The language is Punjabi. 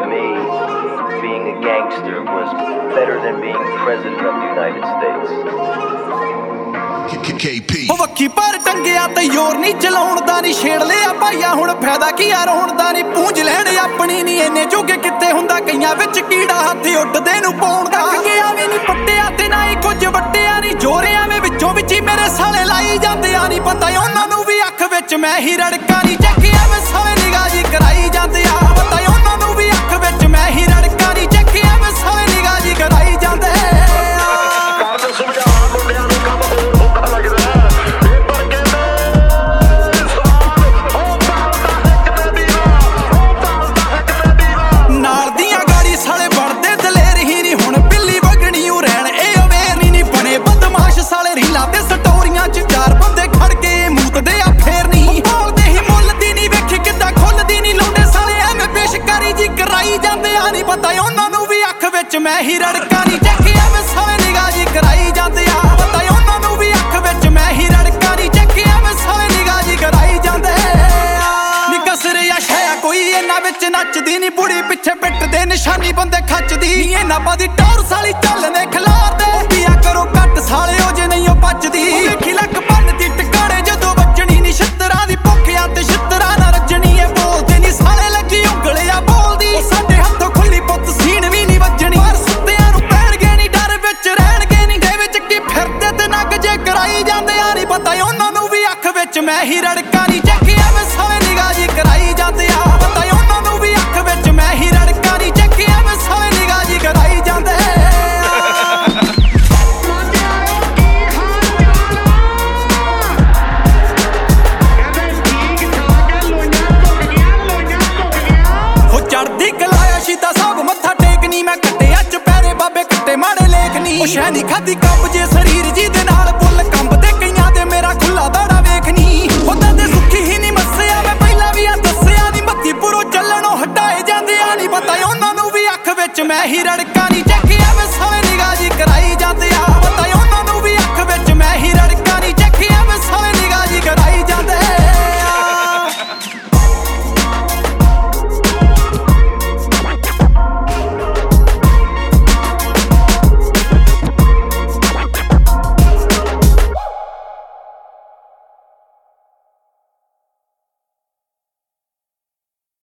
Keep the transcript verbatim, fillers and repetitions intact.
me, being a gangster was better than being president of the United States. ਉਹ ਵੱਖੀ ਪਰ ਟੰਗਿਆ ਤੇ ਯੋਰ ਨਹੀਂ ਚਲਾਉਣ ਦਾ ਨਹੀਂ ਛੇੜ ਲਿਆ ਭਾਈਆ ਹੁਣ ਫਾਇਦਾ ਕੀ ਆ ਰੋਣ ਦਾ ਨਹੀਂ ਪੂੰਝ ਲੈਣ ਆਪਣੀ ਨਹੀਂ ਇੰਨੇ ਜੋਗੇ ਕਿੱਥੇ ਹੁੰਦਾ ਕਈਆਂ ਵਿੱਚ ਕੀੜਾ ਹੱਥ ਉੱਡਦੇ ਨੂੰ ਪਾਉਣ ਦਾ ਗਿਆ ਵੀ ਨਹੀਂ ਪੱਟਿਆ ਤੇ ਨਾ ਹੀ ਕੁਝ ਵੱਟਿਆ ਨਹੀਂ ਜੋਰਿਆਂ ਵਿੱਚ ਵਿੱਚੋਂ ਵਿੱਚ ਹੀ ਮੇਰੇ ਸਾਲੇ ਲਾਈ ਜਾਂਦੇ ਆ ਨਹੀਂ ਪਤਾ ਉਹਨਾਂ ਨੂੰ ਵੀ ਅੱਖ ਵਿੱਚ ਮੈਂ ਹੀ ਰੜਕਾ ਨਹੀਂ ਚੱਕਿਆ ਵੇ ਸਾਲੇ ਨਿਗਾਹ ਜੀ ਕਰਾਈ ਜਾਂਦੇ ਆ ਪਤਾ ਉਹਨਾਂ ਨੂੰ ਵੀ ਅੱਖ ਵਿੱਚ ਮੈਂ ਹੀ ਰੜਕਾ ਨਹੀਂ ਚੱਕਿਆ ਵੇ ਸਾਲੇ ਨਿਗਾਹ ਜੀ ਕਰਾਈ ਜਾਂਦੇ ਮੈਂ ਹੀ ਰੜਕਾ ਨਹੀਂ ਚੱਕਿਆ ਵੇ ਸਾਲੇ ਨਿਗਾਹ ਜੀ ਕਰਾਈ ਜਾਂਦੇ ਆ ਪਤਾ ਉਹਨਾਂ ਨੂੰ ਵੀ ਅੱਖ ਵਿੱਚ ਮੈਂ ਹੀ ਰੜਕਾ ਨਹੀਂ ਚੱਕਿਆ ਵੇ ਸਾਲੇ ਨਿਗਾਹ ਜੀ ਕਰਾਈ ਜਾਂਦੇ ਆ ਨੀ ਕਸਰ ਜਾਂ ਸ਼ਾਇਆ ਕੋਈ ਇਹਨਾਂ ਵਿੱਚ ਨੱਚਦੀ ਨੀ ਬੁੜੀ ਪਿੱਛੇ ਪਿੱਟ ਦੇ ਨਿਸ਼ਾਨੀ ਬੰਦੇ ਖੱਚਦੀ ਇਹਨਾਂ ਬਾਦੀ ਟੌਰ ਸਾਲੀ ਚੱਲਨੇ ਖਿਲਾਰਦੇ ਪੀਆ ਕਰੋ ਘੱਟ ਸਾਲਿਓ ਜੇ ਨਹੀਂ ਉਹ ਬਚਦੀ ਵੇਖੀ ਲੱਕ ਬੰਨਦੀ ਟਿਕਾਣੇ ਜਦੋਂ ਵੱਜਣੀ ਨੀ ਛਿੱਤਰਾਂ ਦੀ ਭੁੱਖਿਆ ਤੇ ਛਿੱਤਰਾਂ ਨਾ ਰੱਜਣੀ ਇਹ ਬੋਲਦੇ ਨੀ ਸਾਲੇ ਲੱਗੀ ਉਂਗਲਿਆ ਬੋਲਦੀ ਸਾਡੇ ਹੱਥੋਂ ਖੁੱਲੀ ਪੁੱਤ ਸੀਨ ਵੀ ਨੀ ਵੱਜਣੀ ਪਤਾ ਉਹਨਾਂ ਨੂੰ ਵੀ ਅੱਖ ਵਿੱਚ ਮੈਂ ਹੀ ਰੜਕਾ ਨਹੀਂ ਚੱਕਿਆ ਵੇ ਸਾਲੇ ਨਿਗਾਹ ਜੀ ਕਰਾਈ ਜਾਂਦੇ ਆ ਪਤਾ ਉਹਨਾਂ ਨੂੰ ਵੀ ਅੱਖ ਵਿੱਚ ਮੈਂ ਹੀ ਰੜਕਾ ਨਹੀਂ ਚੱਕਿਆ ਵੇ ਸਾਲੇ ਨਿਗਾਹ ਜੀ ਕਰਾਈ ਜਾਂਦੇ ਹੋ ਚੜਦੀ ਕਲਾਇਆ ਸ਼ੀਤਾ ਸਾਹਿਬ ਮੱਥਾ ਟੇਕ ਨੀ ਮੈਂ ਕੱਟੇ ਅੱਜ ਪੈਰੇ ਬਾਬੇ ਕੱਟੇ ਮਾੜੇ ਲੇਖ ਨੀ ਉਹ ਸ਼ਹਿ ਨੀ ਖਾਦੀ ਕੱਪ ਜੇ